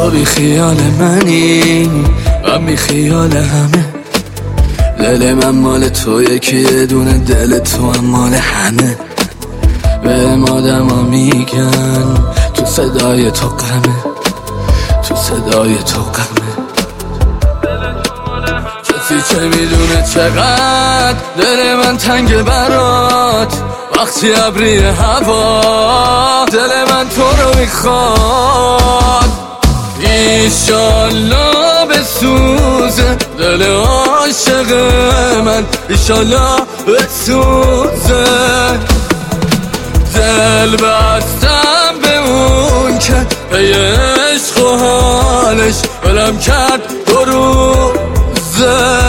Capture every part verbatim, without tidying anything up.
تو بی خیال منی، من بی خیال همه. دل من مال تو، یکی یه دونه دل تو هم مال همه. به آدما میگن تو صدای تو غمه، تو صدای تو غمه. کسی چه میدونه چقدر دل من تنگ برات، وقتی ابری هوا دل من تو رو میخواد. ایشالله بسوزه دل عاشق من، ایشالله بسوزه. دل بستم به اون که پی عشق و حالش ولم کرد دو روزه.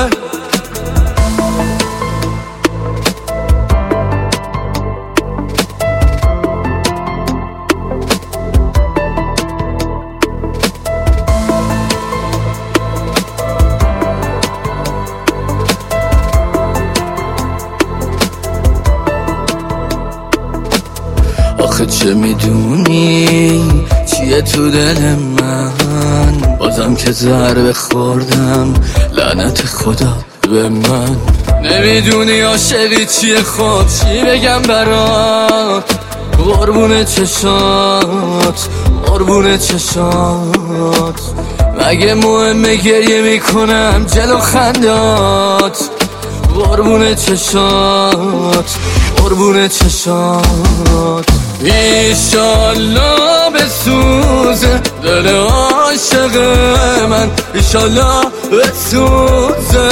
آخه چه میدونی چیه تو دل من، بازم که ضربه خوردم لعنت خدا به من. نمیدونی عاشقی چیه، خب چی بگم برات؟ قربون چشات، قربون چشات. مگه مهمه گریه میکنم جلو خندات؟ قربون چشات، قربون چشات. ایشالله بسوزه دل عاشق من، ایشالله بسوزه.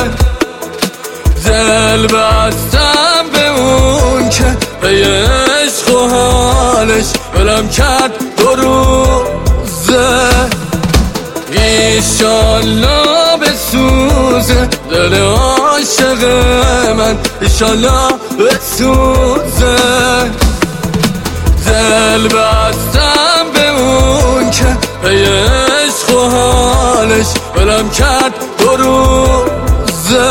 دل بستم به اون که پی عشق و حالش ولم کرد دو روزه. ایشالله بسوزه دل عاشق من، ایشالله بسوزه. دل بستم به اون که پی عشق و حالش ولم کرد دو روزه.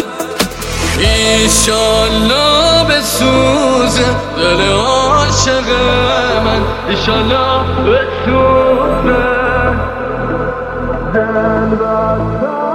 ایشالله بسوزه دل عاشق من، ایشالله بسوزه. دل بستم